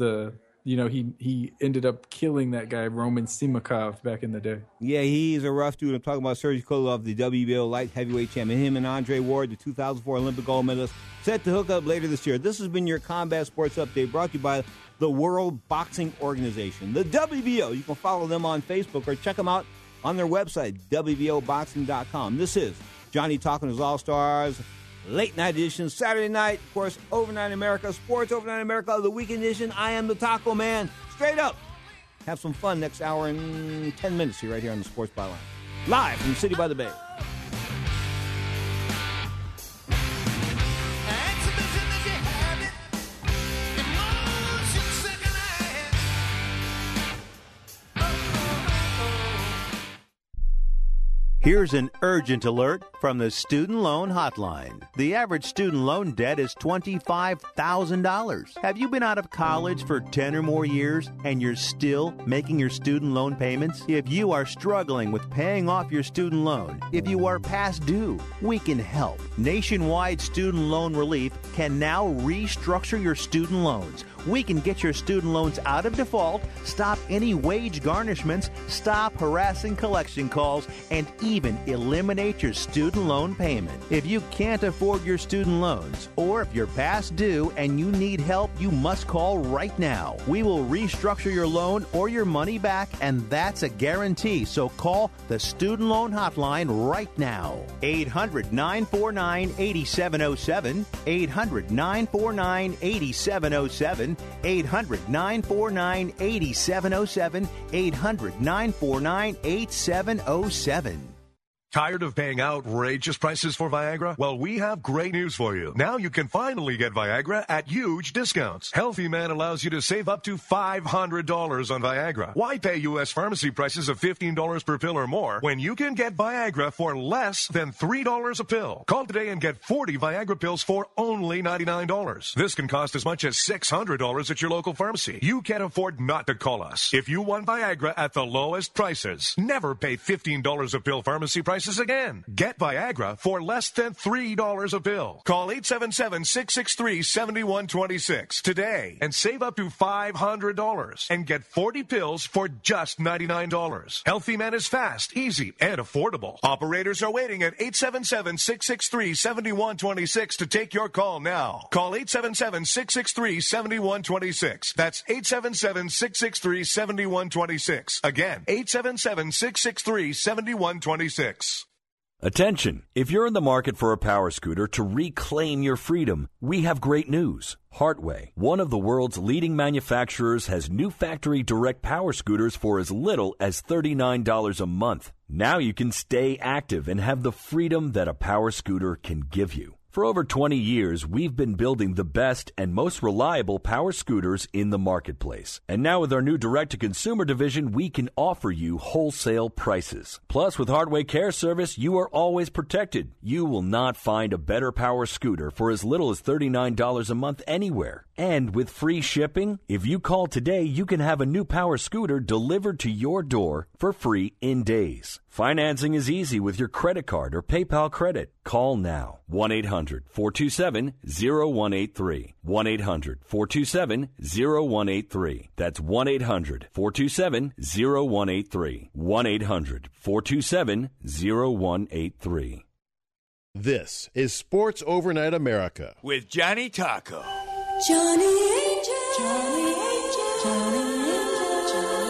he ended up killing that guy, Roman Simakov, back in the day. Yeah, he's a rough dude. I'm talking about Sergey Kovalev, the WBO light heavyweight champion. Him and Andre Ward, the 2004 Olympic gold medalist, set to hook up later this year. This has been your Combat Sports Update brought to you by the World Boxing Organization, the WBO. You can follow them on Facebook or check them out on their website, WBOboxing.com. This is Johnny Talking His All-Stars Late Night Edition, Saturday night, of course, Overnight America, Sports Overnight America, the Weekend Edition. I am the Taco Man. Straight up. Have some fun next hour and 10 minutes here, right here on the Sports Byline. Live from the City by the Bay. Here's an urgent alert from the Student Loan Hotline. The average student loan debt is $25,000. Have you been out of college for 10 or more years and you're still making your student loan payments? If you are struggling with paying off your student loan, if you are past due, we can help. Nationwide Student Loan Relief can now restructure your student loans. We can get your student loans out of default, stop any wage garnishments, stop harassing collection calls, and even eliminate your student loan payment. If you can't afford your student loans, or if you're past due and you need help, you must call right now. We will restructure your loan or your money back, and that's a guarantee. So call the Student Loan Hotline right now. 800-949-8707. 800-949-8707. 800-949-8707. 800-949-8707. Tired of paying outrageous prices for Viagra? Well, we have great news for you. Now you can finally get Viagra at huge discounts. Healthy Man allows you to save up to $500 on Viagra. Why pay U.S. pharmacy prices of $15 per pill or more when you can get Viagra for less than $3 a pill? Call today and get 40 Viagra pills for only $99. This can cost as much as $600 at your local pharmacy. You can't afford not to call us. If you want Viagra at the lowest prices, never pay $15 a pill pharmacy prices prices again. Get Viagra for less than $3 a pill. Call 877-663-7126 today and save up to $500 and get 40 pills for just $99. Healthy Man is fast, easy, and affordable. Operators are waiting at 877-663-7126 to take your call now. Call 877-663-7126. That's 877-663-7126. Again, 877-663-7126. Attention! If you're in the market for a power scooter to reclaim your freedom, we have great news. Hartway, one of the world's leading manufacturers, has new factory direct power scooters for as little as $39 a month. Now you can stay active and have the freedom that a power scooter can give you. For over 20 years, we've been building the best and most reliable power scooters in the marketplace. And now with our new direct-to-consumer division, we can offer you wholesale prices. Plus, with Hardway Care Service, you are always protected. You will not find a better power scooter for as little as $39 a month anywhere. And with free shipping, if you call today, you can have a new power scooter delivered to your door for free in days. Financing is easy with your credit card or PayPal credit. Call now. 1-800-427-0183. 1-800-427-0183. That's 1-800-427-0183. 1-800-427-0183. This is Sports Overnight America with Johnny Taco. Johnny Angel, Johnny Angel, Johnny Angel,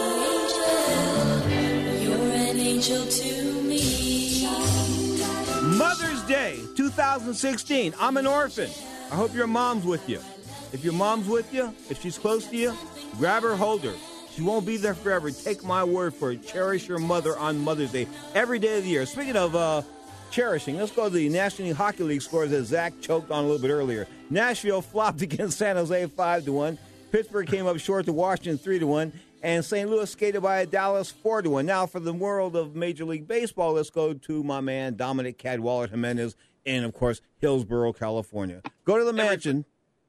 Johnny Angel, you're an angel to me. Mother's Day 2016. I'm an orphan. I hope your mom's with you. If your mom's with you, if she's close to you, grab her, hold her. She won't be there forever. Take my word for it. Cherish your mother on Mother's Day every day of the year. Speaking of cherishing, let's go to the National Hockey League scores that Zach choked on a little bit earlier. Nashville flopped against San Jose 5-1. Pittsburgh came up short to Washington 3-1. And St. Louis skated by Dallas 4-1. Now for the world of Major League Baseball, let's go to my man Dominic Cadwallader Jimenez in, of course, Hillsborough, California. Go to the mansion.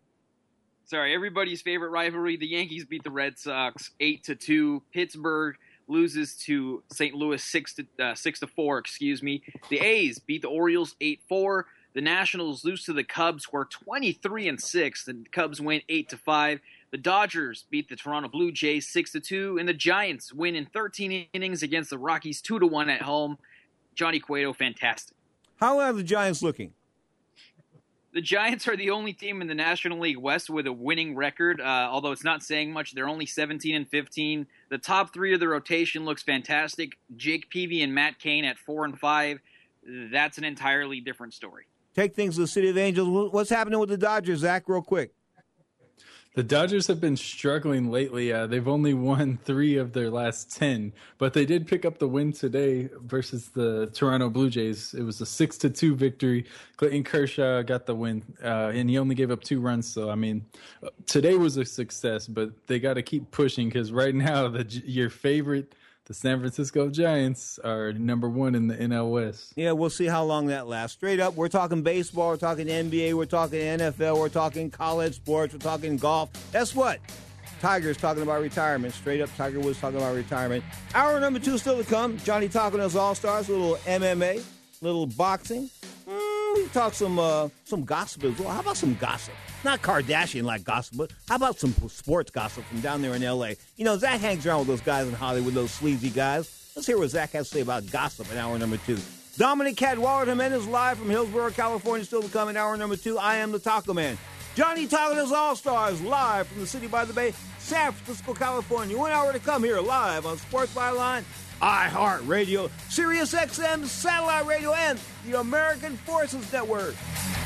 Everybody's favorite rivalry. The Yankees beat the Red Sox 8-2. Pittsburgh loses to St. Louis 6-4. Excuse me. The A's beat the Orioles 8-4. The Nationals lose to the Cubs, who are 23-6. The Cubs win 8-5. The Dodgers beat the Toronto Blue Jays 6-2, and the Giants win in 13 innings against the Rockies 2-1 at home. Johnny Cueto, fantastic. How are the Giants looking? The Giants are the only team in the National League West with a winning record, although it's not saying much. They're only 17-15. The top three of the rotation looks fantastic. Jake Peavy and Matt Cain at 4-5. That's an entirely different story. Take things to the City of Angels. What's happening with the Dodgers, Zach, real quick? The Dodgers have been struggling lately. They've only won 3 of their last 10, but they did pick up the win today versus the Toronto Blue Jays. It was a 6-2 victory. Clayton Kershaw got the win, and he only gave up 2 runs. So, I mean, today was a success, but they got to keep pushing because right now your favorite, the San Francisco Giants, are number 1 in the NL West. Yeah, we'll see how long that lasts. Straight up, we're talking baseball, we're talking NBA, we're talking NFL, we're talking college sports, we're talking golf. Guess what? Tiger's talking about retirement. Straight up, Tiger Woods talking about retirement. Hour number 2 still to come. Johnny talking to us All-Stars, a little MMA, a little boxing. We talk some gossip as well. How about some gossip? Not Kardashian-like gossip, but how about some sports gossip from down there in L.A.? You know, Zach hangs around with those guys in Hollywood, those sleazy guys. Let's hear what Zach has to say about gossip in hour number 2. Dominic Cadwallader Jimenez live from Hillsborough, California, still to come in hour number 2. I am the Taco Man. Johnny Taco's All-Stars live from the city by the bay, San Francisco, California. 1 hour to come here live on Sports Byline, iHeartRadio, Sirius XM, Satellite Radio, and the American Forces Network.